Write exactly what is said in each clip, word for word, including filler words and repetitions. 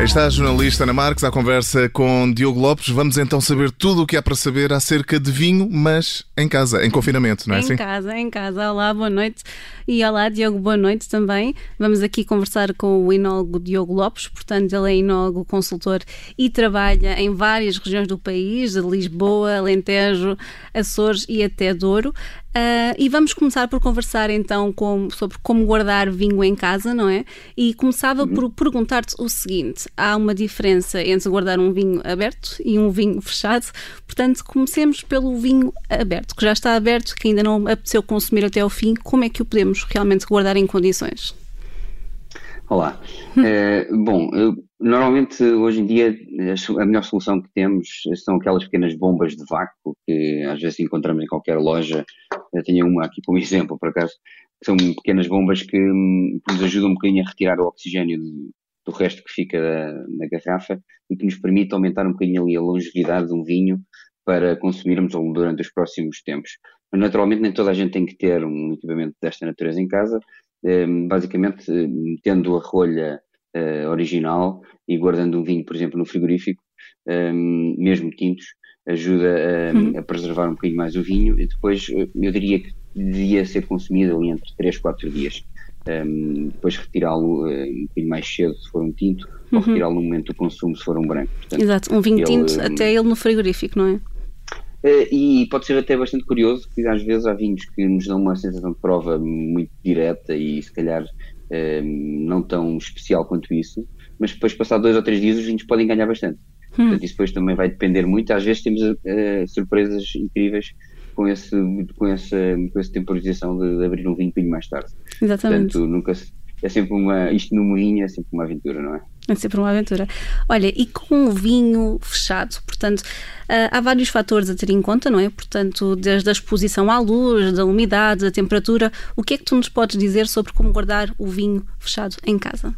Aí está a jornalista Ana Marques à conversa com Diogo Lopes. Vamos então saber tudo o que há para saber acerca de vinho, mas em casa, em confinamento, não é em assim? Em casa, em casa. Olá, boa noite. E olá, Diogo, boa noite também. Vamos aqui conversar com o enólogo Diogo Lopes. Portanto, ele é enólogo, consultor e trabalha em várias regiões do país, de Lisboa, Alentejo, Açores e até Douro. Uh, e vamos começar por conversar então com, sobre como guardar vinho em casa, não é? E começava uhum. por perguntar-te o seguinte: há uma diferença entre guardar um vinho aberto e um vinho fechado. Portanto, comecemos pelo vinho aberto, que já está aberto, que ainda não apeteceu consumir até ao fim. Como é que o podemos realmente guardar em condições? Olá. É, bom, eu, normalmente hoje em dia a melhor solução que temos são aquelas pequenas bombas de vácuo que às vezes encontramos em qualquer loja. Eu tenho uma aqui como exemplo, por acaso, que são pequenas bombas que, que nos ajudam um bocadinho a retirar o oxigênio do, do resto que fica da, na garrafa e que nos permite aumentar um bocadinho ali a longevidade de um vinho para consumirmos durante os próximos tempos. Mas naturalmente nem toda a gente tem que ter um equipamento desta natureza em casa. Basicamente, metendo a rolha uh, original e guardando um vinho, por exemplo, no frigorífico, um, mesmo tintos, ajuda a, uhum. a preservar um bocadinho mais o vinho e depois eu diria que devia ser consumido ali entre três, quatro dias. Um, depois retirá-lo uh, um bocadinho mais cedo se for um tinto uhum. ou retirá-lo no momento do consumo se for um branco. Portanto, exato, um vinho ele, tinto, um, até ele no frigorífico, não é? Uh, e pode ser até bastante curioso, que às vezes há vinhos que nos dão uma sensação de prova muito direta e se calhar uh, não tão especial quanto isso, mas depois de passar dois ou três dias os vinhos podem ganhar bastante. Hum. Portanto, isso depois também vai depender muito. Às vezes temos uh, surpresas incríveis com, esse, com, essa, com essa temporização de, de abrir um vinho um bocadinho mais tarde. Exatamente. Portanto, nunca se, é sempre uma, isto no moinho é sempre uma aventura, não é? É sempre uma aventura. Olha, e com o vinho fechado, portanto, uh, há vários fatores a ter em conta, não é? Portanto, desde a exposição à luz, da umidade, da temperatura, o que é que tu nos podes dizer sobre como guardar o vinho fechado em casa?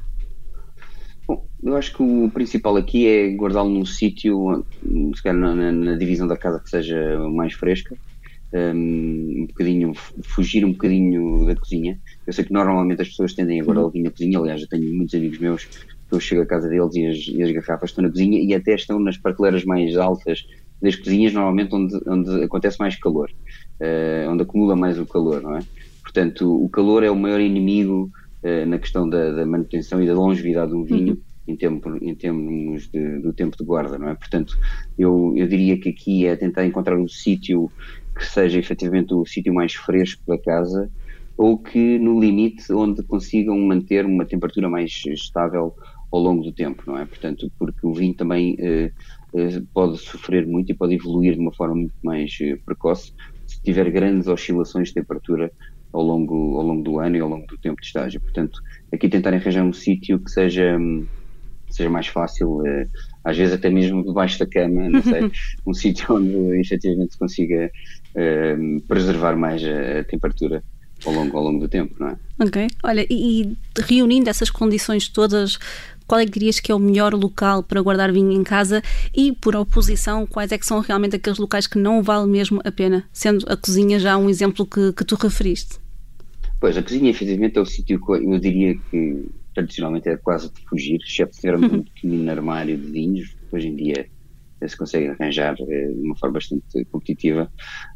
Bom, eu acho que o principal aqui é guardá-lo num sítio, se calhar na, na divisão da casa que seja mais fresca, um, um bocadinho, fugir um bocadinho da cozinha. Eu sei que normalmente as pessoas tendem a guardar o vinho na cozinha, aliás, eu tenho muitos amigos meus eu chego à casa deles e as, e as garrafas estão na cozinha e até estão nas prateleiras mais altas das cozinhas, normalmente onde, onde acontece mais calor, uh, onde acumula mais o calor, não é? Portanto, o calor é o maior inimigo uh, na questão da, da manutenção e da longevidade de um vinho, uhum. em, tempo, em termos de, do tempo de guarda, não é? Portanto, eu, eu diria que aqui é tentar encontrar um sítio que seja efetivamente o sítio mais fresco da casa ou que, no limite, onde consigam manter uma temperatura mais estável ao longo do tempo, não é? Portanto, porque o vinho também eh, eh, pode sofrer muito e pode evoluir de uma forma muito mais eh, precoce se tiver grandes oscilações de temperatura ao longo, ao longo do ano e ao longo do tempo de estágio. Portanto, aqui tentar arranjar um sítio que seja, seja mais fácil, eh, às vezes até mesmo debaixo da cama, não sei, um sítio onde efetivamente se consiga eh, preservar mais a, a temperatura ao longo, ao longo do tempo, não é? Ok. Olha, e, e reunindo essas condições todas, qual é que dirias que é o melhor local para guardar vinho em casa e, por oposição, quais é que são realmente aqueles locais que não vale mesmo a pena, sendo a cozinha já um exemplo que, que tu referiste? Pois, a cozinha efetivamente é o sítio que eu diria que tradicionalmente é quase de fugir, exceto se tivermos um pequenino armário de vinhos, hoje em dia se consegue arranjar de uma forma bastante competitiva.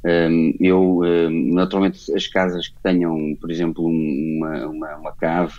Eu, naturalmente, as casas que tenham, por exemplo, uma, uma, uma cave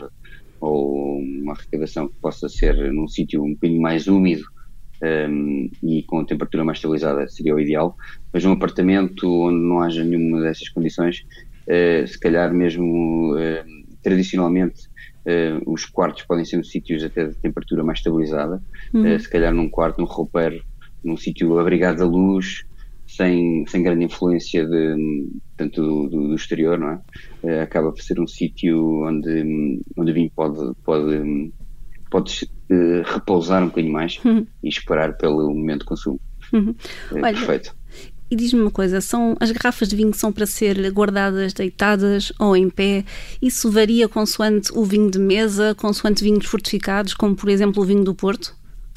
ou uma arrecadação que possa ser num sítio um bocadinho mais úmido um, e com temperatura mais estabilizada seria o ideal, mas num apartamento onde não haja nenhuma dessas condições, uh, se calhar mesmo uh, tradicionalmente uh, os quartos podem ser sítios até de temperatura mais estabilizada, uhum. uh, se calhar num quarto, num roupeiro, num sítio abrigado da luz, sem, sem grande influência de, tanto do, do, do exterior, não é? Uh, acaba por ser um sítio onde, onde o vinho pode, pode, pode uh, repousar um bocadinho mais uhum. e esperar pelo momento de consumo. Uhum. É Olha, perfeito. E diz-me uma coisa, são, as garrafas de vinho são para ser guardadas deitadas ou em pé? Isso varia consoante o vinho de mesa, consoante vinhos fortificados, como por exemplo o vinho do Porto?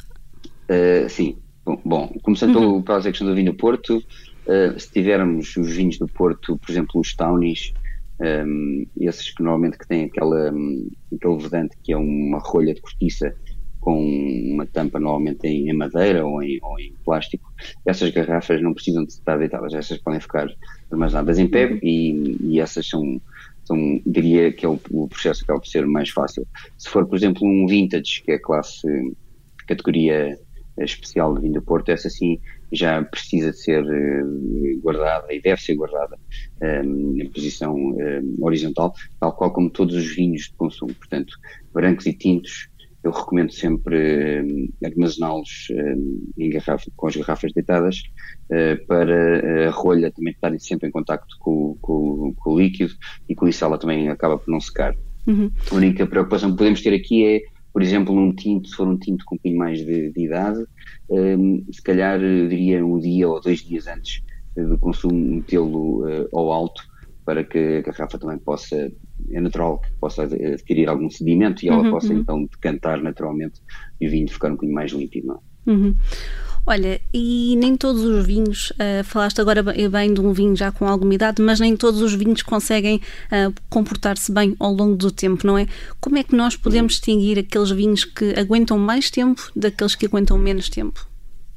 Uh, sim. Bom, bom começando uhum. pela questão do vinho do Porto, uh, se tivermos os vinhos do Porto, por exemplo os Tawnies, um, esses que normalmente que têm aquela, um, aquele vedante que é uma rolha de cortiça com uma tampa normalmente em, em madeira ou em, ou em plástico. Essas garrafas não precisam de estar deitadas, essas podem ficar armazenadas em pé e, e essas são, são, diria que é o, o processo que acaba por ser mais fácil. Se for, por exemplo, um vintage, que é a classe, categoria especial de vinho do Porto, essa sim já precisa de ser uh, guardada e deve ser guardada um, em posição um, horizontal, tal qual como todos os vinhos de consumo. Portanto, brancos e tintos, eu recomendo sempre um, armazená-los um, em garrafa, com as garrafas deitadas, uh, para a rolha também estarem sempre em contacto com, com, com o líquido, e com isso ela também acaba por não secar. Uhum. A única preocupação que podemos ter aqui é, por exemplo, num tinto, se for um tinto com um pouquinho mais de, de idade, um, se calhar, eu diria, um dia ou dois dias antes do consumo, metê-lo uh, ao alto, para que a garrafa também possa, é natural que possa adquirir algum sedimento e ela uhum, possa uhum. então decantar naturalmente e o vinho ficar um bocadinho mais límpido, não é? Uhum. Olha, e nem todos os vinhos, uh, falaste agora bem de um vinho já com alguma idade, mas nem todos os vinhos conseguem uh, comportar-se bem ao longo do tempo, não é? Como é que nós podemos distinguir aqueles vinhos que aguentam mais tempo daqueles que aguentam menos tempo?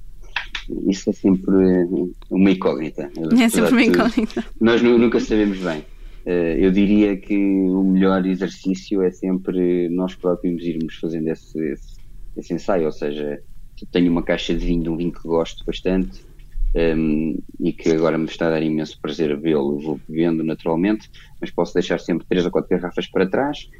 Isso é sempre uma incógnita. É sempre uma incógnita. Nós nunca sabemos bem. Uh, eu diria que o melhor exercício é sempre nós próprios irmos fazendo esse, esse, esse ensaio, ou seja, tenho uma caixa de vinho, de um vinho que gosto bastante um, e que agora me está a dar imenso prazer a vê-lo, vou bebendo naturalmente, mas posso deixar sempre três ou quatro garrafas para trás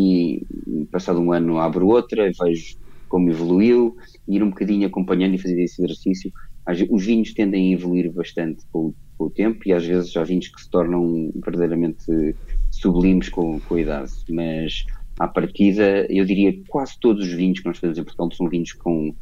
e passado um ano abro outra, vejo como evoluiu, e ir um bocadinho acompanhando e fazer esse exercício. Os vinhos tendem a evoluir bastante com o, com o tempo, e às vezes há vinhos que se tornam verdadeiramente sublimes com, com a idade, mas à partida eu diria que quase todos os vinhos que nós fazemos em Portugal são vinhos com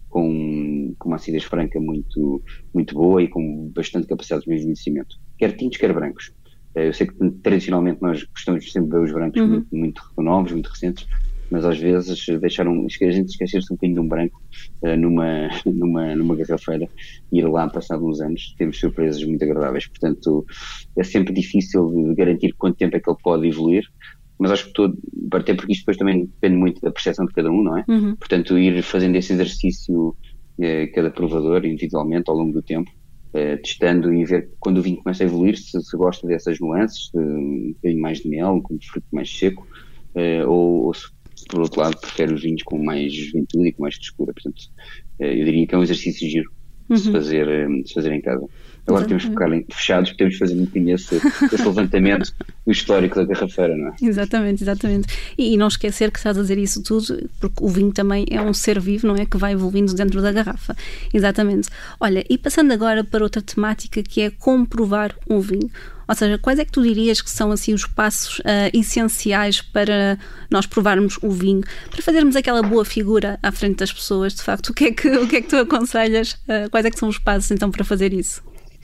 Com, com uma acidez franca muito, muito boa e com bastante capacidade de envelhecimento, quer tintos, quer brancos. Eu sei que tradicionalmente nós gostamos sempre de ver os brancos uhum. muito, muito novos, muito recentes, mas às vezes deixaram, a gente esquecer-se um bocadinho de um branco uh, numa, numa, numa garrafeira e ir lá, passado uns anos, temos surpresas muito agradáveis. Portanto, é sempre difícil de garantir quanto tempo é que ele pode evoluir, mas acho que todo, até porque isto depois também depende muito da percepção de cada um, não é? Uhum. Portanto, ir fazendo esse exercício, eh, cada provador, individualmente, ao longo do tempo, eh, testando e ver quando o vinho começa a evoluir, se, se gosta dessas nuances, de um bocadinho mais de mel, com um fruto mais seco, eh, ou, ou se, por outro lado, prefere os vinhos com mais juventude e com mais frescura. Portanto, eh, eu diria que é um exercício giro de se fazer, eh, de se fazer em casa. Agora temos que ficar fechados, podemos fazer um bocadinho esse, esse levantamento do histórico da garrafeira, não é? Exatamente, exatamente. E, e não esquecer que estás a dizer isso tudo, porque o vinho também é um ser vivo, não é? Que vai evoluindo dentro da garrafa. Exatamente. Olha, e passando agora para outra temática, que é como provar um vinho. Ou seja, quais é que tu dirias que são assim os passos uh, essenciais para nós provarmos o vinho, para fazermos aquela boa figura à frente das pessoas? De facto, o que é que, o que, é que tu aconselhas? Uh, quais é que são os passos então para fazer isso?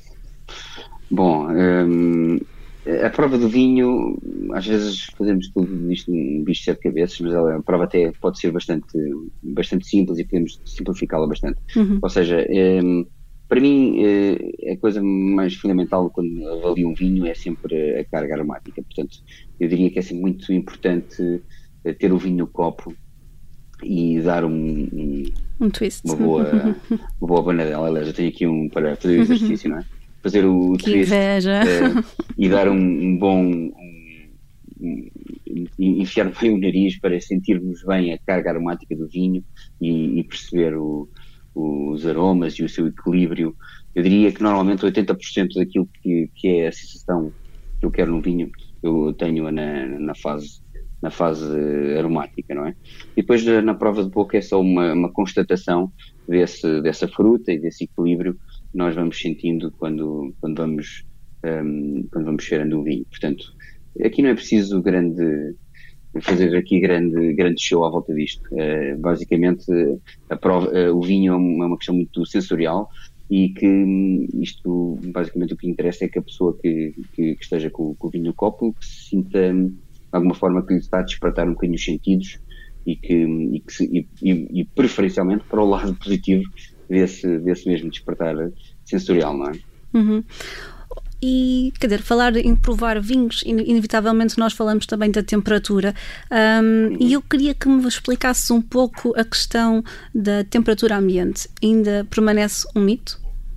Bom, um, a prova do vinho, às vezes fazemos tudo isto um bicho de sete cabeças, mas a prova até pode ser bastante, bastante simples e podemos simplificá-la bastante. Uhum. Ou seja, um, para mim a coisa mais fundamental quando avalio um vinho é sempre a carga aromática. Portanto, eu diria que é sempre muito importante ter o vinho no copo e dar um, um, um twist, uma boa, uma boa banadela. Aliás, eu tenho aqui um para fazer o exercício, não é? Fazer o que twist uh, e dar um, um bom um, um, enfiar bem o nariz para sentirmos bem a carga aromática do vinho e, e perceber o, os aromas e o seu equilíbrio. Eu diria que normalmente oitenta por cento daquilo que, que é a sensação que eu quero no vinho eu tenho na, na fase na fase aromática, não é? E depois na prova de boca é só uma, uma constatação desse, dessa fruta e desse equilíbrio que nós vamos sentindo quando, quando, vamos, um, quando vamos cheirando o vinho. Portanto, aqui não é preciso grande, fazer aqui grande, grande show à volta disto. Uh, basicamente, a prova, uh, o vinho é uma, uma questão muito sensorial e que isto, basicamente, o que interessa é que a pessoa que, que, que esteja com, com o vinho no copo que se sinta de alguma forma que lhe está a despertar um bocadinho os sentidos e que, e, que se, e, e, e preferencialmente para o lado positivo desse, desse mesmo despertar sensorial, não é? Uhum. E, quer dizer, falar em provar vinhos, inevitavelmente nós falamos também da temperatura. Um, e eu queria que me explicasse um pouco a questão da temperatura ambiente. Ainda permanece um mito?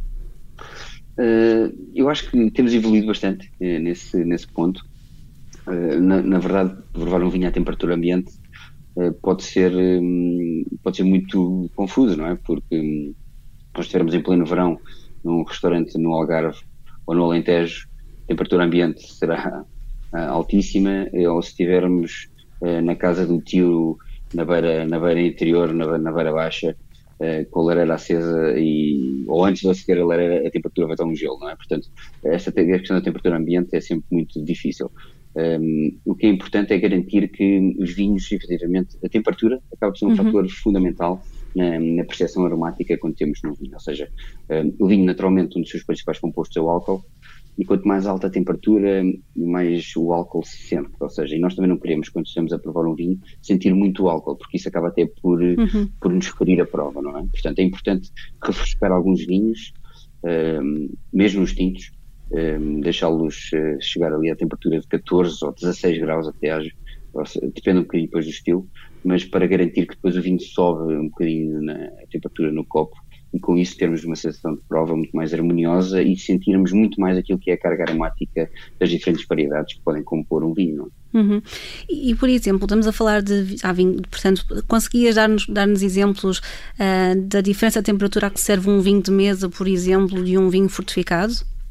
Uh, eu acho que temos evoluído bastante uh, nesse, nesse ponto. Uh, na, na verdade, provar um vinho à temperatura ambiente uh, pode ser, um, pode ser muito confuso, não é? Porque um, nós estivermos em pleno verão num restaurante no Algarve ou no Alentejo, a temperatura ambiente será uh, altíssima, ou se estivermos uh, na casa do tio, na beira, na beira interior, na, na beira baixa, uh, com a lareira acesa, e, ou antes de acender a lareira, a temperatura vai estar um gelo, não é? Portanto, essa a questão da temperatura ambiente é sempre muito difícil. Um, o que é importante é garantir que os vinhos, efetivamente, a temperatura acaba por ser um uhum. fator fundamental na, na percepção aromática quando temos no vinho. Ou seja, um, o vinho, naturalmente, um dos seus principais compostos é o álcool, e quanto mais alta a temperatura, mais o álcool se sente. Ou seja, e nós também não queremos, quando estamos a provar um vinho, sentir muito álcool, porque isso acaba até por, uhum. por nos ferir a prova, não é? Portanto, é importante refrescar alguns vinhos, um, mesmo os tintos, um, deixá-los uh, chegar ali à temperatura de catorze ou dezasseis graus até, às, depende um bocadinho depois do estilo, mas para garantir que depois o vinho sobe um bocadinho na temperatura no copo, e com isso termos uma sensação de prova muito mais harmoniosa e sentirmos muito mais aquilo que é a carga aromática das diferentes variedades que podem compor um vinho. Uhum. E, e, por exemplo, estamos a falar de ah, vinho, portanto, conseguias dar-nos, dar-nos exemplos uh, da diferença de temperatura a que serve um vinho de mesa, por exemplo, de um vinho fortificado?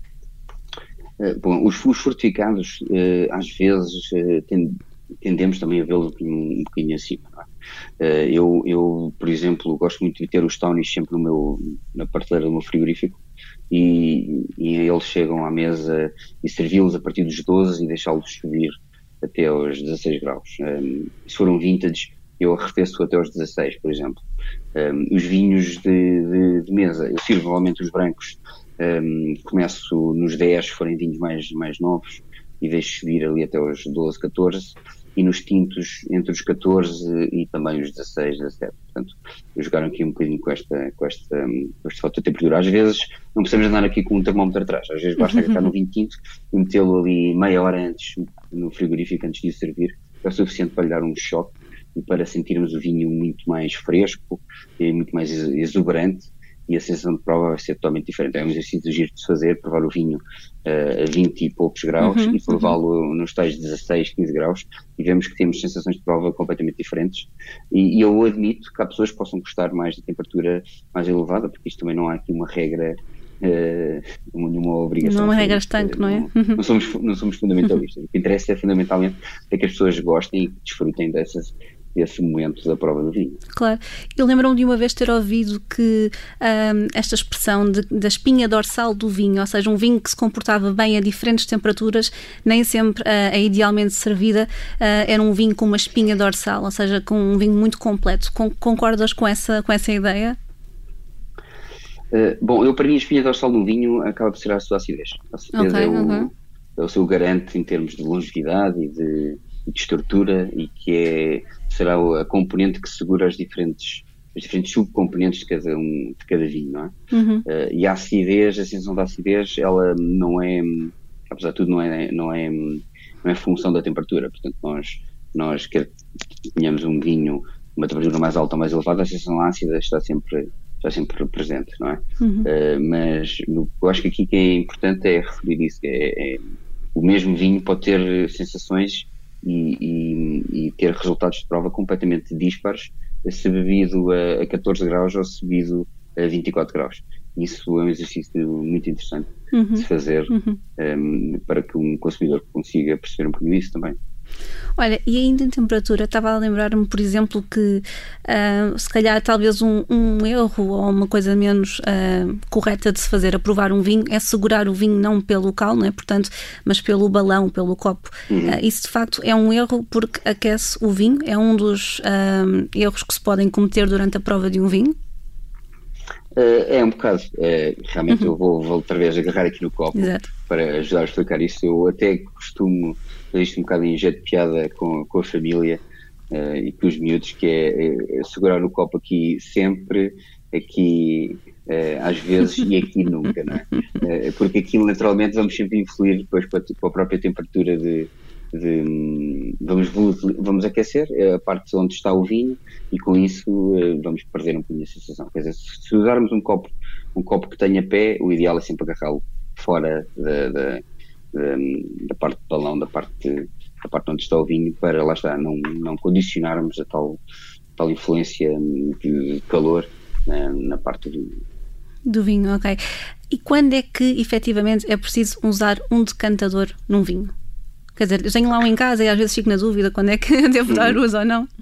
Uh, bom, os, os fortificados, uh, às vezes, uh, tend, tendemos também a vê-los um, um bocadinho acima, não é? Uh, eu, eu, por exemplo, gosto muito de ter os Townies sempre no meu, na prateleira do meu frigorífico, e, e eles chegam à mesa e servi-los a partir dos doze e deixá-los subir até aos dezasseis graus. Um, se for um vintage, eu arrefeço até aos dezasseis, por exemplo. Um, os vinhos de, de, de mesa, eu sirvo normalmente os brancos, um, começo nos dez, se forem vinhos mais, mais novos, e deixo subir ali até aos doze, catorze, e nos tintos entre os catorze e também os dezasseis, dezassete. Portanto, eu jogaram aqui um bocadinho com esta, com esta, com este fator de temperatura. Às vezes não precisamos andar aqui com um termómetro atrás, às vezes basta agarrar no vinho tinto e metê-lo ali meia hora antes no frigorífico, antes de o servir, é o suficiente para lhe dar um choque e para sentirmos o vinho muito mais fresco e muito mais exuberante, e a sensação de prova vai ser totalmente diferente. É um exercício giro de se fazer, provar o vinho uh, a vinte e poucos graus uhum, e prová-lo uhum. nos tais dezasseis, quinze graus, e vemos que temos sensações de prova completamente diferentes. E, e eu admito que há pessoas que possam gostar mais da temperatura mais elevada, porque isto também não há aqui uma regra, uh, nenhuma obrigação. Não é uma regra estanque, não é? Não, não, somos, não somos fundamentalistas. O que interessa é fundamentalmente é que as pessoas gostem e que desfrutem dessas esse momento da prova do vinho. Claro. Eu lembro-me de uma vez ter ouvido que um, esta expressão de, da espinha dorsal do vinho, ou seja, um vinho que se comportava bem a diferentes temperaturas, nem sempre uh, é idealmente servida, uh, era um vinho com uma espinha dorsal, ou seja, com um vinho muito completo. Con- concordas com essa, com essa ideia? Uh, bom, eu para mim a espinha dorsal do vinho acaba por ser a sua acidez. A acidez okay, é, o, uhum. é o seu garante em termos de longevidade e de, de estrutura, e que é será a componente que segura as diferentes, as diferentes subcomponentes de cada, um, de cada vinho, não é? Uhum. Uh, e a acidez, a sensação da acidez, ela não é, apesar de tudo, não é, não é, não é função da temperatura. Portanto, nós, nós quer tenhamos um vinho, uma temperatura mais alta ou mais elevada, a sensação ácida está sempre, está sempre presente, não é? Uhum. Uh, mas eu acho que aqui que é importante é referir isso, que é, é, o mesmo vinho pode ter sensações E, e, e ter resultados de prova completamente dispares, se bebido a, a catorze graus ou se bebido a vinte e quatro graus. Isso é um exercício muito interessante uhum. de se fazer uhum. um, para que um consumidor consiga perceber um bocadinho isso também. Olha, e ainda em temperatura, estava a lembrar-me, por exemplo, que uh, se calhar talvez um, um erro ou uma coisa menos uh, correta de se fazer a provar um vinho é segurar o vinho não pelo local, não é? Portanto, mas pelo balão, pelo copo. Uhum. Uh, isso de facto é um erro porque aquece o vinho, é um dos uh, erros que se podem cometer durante a prova de um vinho. Uh, é um bocado, uh, realmente uhum. eu vou, vou outra vez agarrar aqui no copo Exato. Para ajudar a explicar isso. Eu até costumo fazer isto um bocado em jeito de piada com, com a família uh, e com os miúdos, que é, é segurar o copo aqui sempre aqui uh, às vezes e aqui nunca, não é? Uh, porque aquilo naturalmente vamos sempre influir depois com a, com a própria temperatura de, de vamos, vamos aquecer a parte onde está o vinho e com isso uh, vamos perder um pouquinho a sensação. Quer dizer, se usarmos um copo, um copo que tenha pé, o ideal é sempre agarrá-lo fora da, da, da, da parte do balão, da parte, da parte onde está o vinho, para lá está, não, não condicionarmos a tal, tal influência de calor na, na parte do vinho. Do vinho, ok. E quando é que efetivamente é preciso usar um decantador num vinho? Quer dizer, eu tenho lá um em casa e às vezes fico na dúvida quando é que devo dar uso ou não.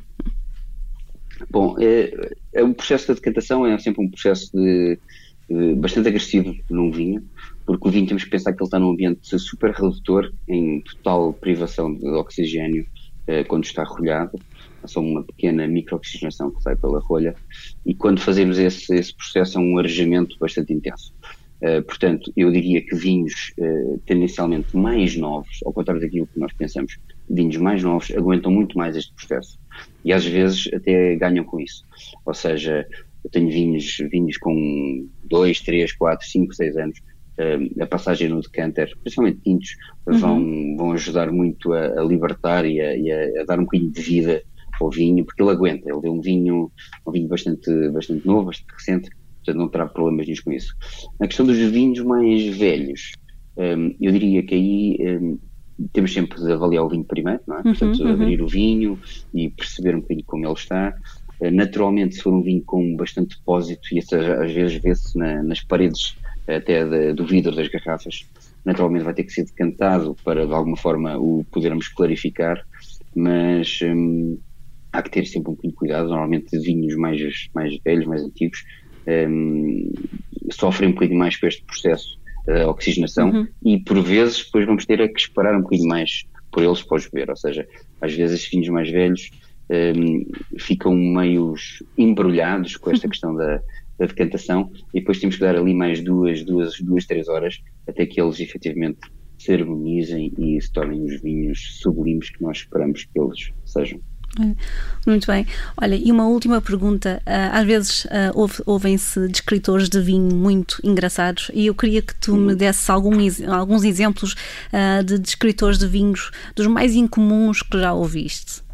Bom, é, é um processo de decantação é sempre um processo de, de, bastante agressivo num vinho, porque o vinho temos que pensar que ele está num ambiente super redutor, em total privação de oxigênio eh, quando está rolhado. É só uma pequena micro-oxigenação que sai pela rolha, e quando fazemos esse, esse processo é um arejamento bastante intenso. Uh, portanto, eu diria que vinhos uh, tendencialmente mais novos, ao contrário daquilo que nós pensamos, vinhos mais novos aguentam muito mais este processo e às vezes até ganham com isso. Ou seja, eu tenho vinhos, vinhos com dois, três, quatro, cinco, seis anos, uh, a passagem no decanter, principalmente tintos, uhum. vão, vão ajudar muito a, a libertar e, a, e a, a dar um bocadinho de vida ao vinho, porque ele aguenta. Ele é um vinho, um vinho bastante, bastante novo, bastante recente, portanto não terá problemas nisso com isso. Na questão dos vinhos mais velhos, um, eu diria que aí um, temos sempre de avaliar o vinho primeiro, não é? Portanto, uhum, abrir uhum. o vinho e perceber um bocadinho como ele está. Uh, naturalmente, se for um vinho com bastante depósito, e isso às vezes vê-se na, nas paredes até de, do vidro das garrafas, naturalmente vai ter que ser decantado para de alguma forma o podermos clarificar, mas um, há que ter sempre um bocadinho de cuidado. Normalmente vinhos mais, mais velhos, mais antigos, Um, sofrem um bocadinho mais com este processo de uh, oxigenação uhum. e por vezes depois vamos ter a que esperar um bocadinho mais por eles para os beber, ou seja, às vezes estes vinhos mais velhos um, ficam meio embrulhados com esta uhum. questão da, da decantação e depois temos que dar ali mais duas, duas, duas, três horas até que eles efetivamente se harmonizem e se tornem os vinhos sublimes que nós esperamos que eles sejam. Muito bem. Olha, e uma última pergunta. Uh, às vezes uh, ouvem-se descritores de vinho muito engraçados e eu queria que tu me desses algum, alguns exemplos uh, de descritores de vinhos dos mais incomuns que já ouviste.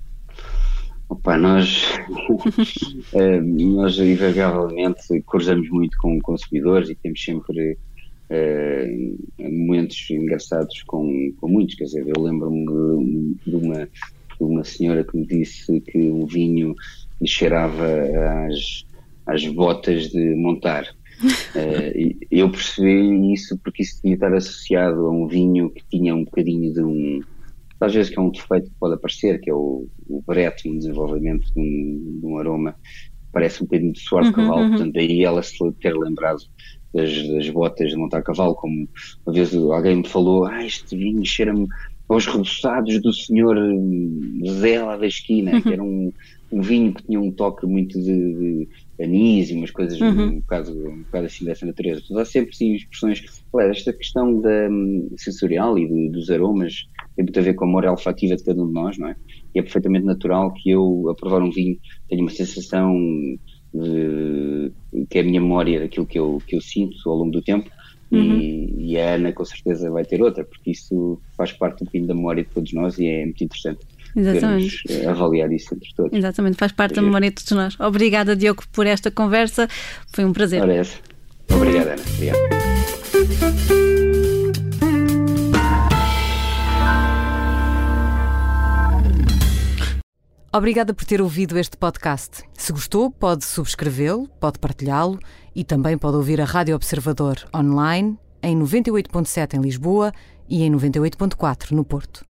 Opa, nós, nós invariavelmente cruzamos muito com consumidores e temos sempre uh, momentos engraçados com, com muitos. Quer dizer, eu lembro-me de uma uma senhora que me disse que o vinho lhe cheirava às, às botas de montar. uh, eu percebi isso porque isso tinha estar associado a um vinho que tinha um bocadinho de um, às vezes que é um defeito que pode aparecer, que é o, o brete no desenvolvimento de um, de um aroma, parece um bocadinho de suor de cavalo, uhum, portanto daí ela se ter lembrado das, das botas de montar cavalo, como uma vez alguém me falou, ah, este vinho cheira-me aos reboçados do senhor Zé lá da esquina, uhum. que era um, um vinho que tinha um toque muito de, de anis e umas coisas uhum. um, bocado, um bocado assim dessa natureza. Há sempre sim expressões. Claro, esta questão da um, sensorial e de, dos aromas tem muito a ver com a memória olfativa de cada um de nós, não é? E é perfeitamente natural que eu, a provar um vinho, tenha uma sensação de, que é a minha memória daquilo que eu, que eu sinto ao longo do tempo. Uhum. E, e a Ana com certeza vai ter outra, porque isso faz parte um bocadinho da memória de todos nós e é muito interessante. Exatamente. Avaliar isso entre todos. Exatamente, faz parte da memória de todos nós. Obrigada, Diogo, por esta conversa, foi um prazer. Ora, essa. Obrigada, Ana. Obrigado. Obrigada por ter ouvido este podcast. Se gostou, pode subscrevê-lo, pode partilhá-lo e também pode ouvir a Rádio Observador online em noventa e oito ponto sete em Lisboa e em noventa e oito ponto quatro no Porto.